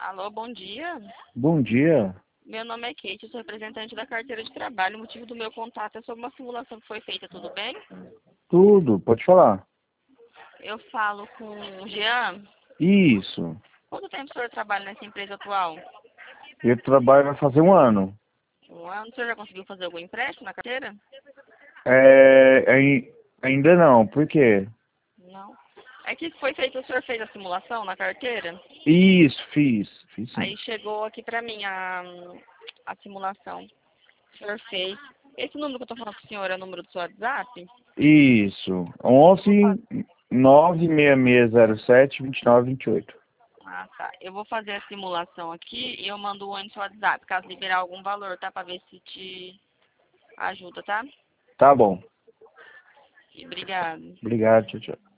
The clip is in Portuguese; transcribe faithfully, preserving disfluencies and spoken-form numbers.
Alô, bom dia. Bom dia. Meu nome é Kate, eu sou representante da carteira de trabalho. O motivo do meu contato é sobre uma simulação que foi feita, tudo bem? Tudo, pode falar. Eu falo com o Jean. Isso. Quanto tempo o senhor trabalha nessa empresa atual? Eu trabalho vai fazer um ano. Um ano. O senhor já conseguiu fazer algum empréstimo na carteira? É, ai- ainda não, por quê? Não. É que foi feito, o senhor fez a simulação na carteira? Isso, fiz. Fiz sim. Aí chegou aqui pra mim a, a simulação. O senhor fez. Esse número que eu tô falando com o senhor é o número do seu WhatsApp? Isso. Vou fa- onze nove seis seis zero sete dois nove dois oito. Ah, tá. Eu vou fazer a simulação aqui e eu mando o no seu WhatsApp, caso liberar algum valor, tá? Pra ver se te ajuda, tá? Tá bom. E obrigado. Obrigado, tchau, tchau.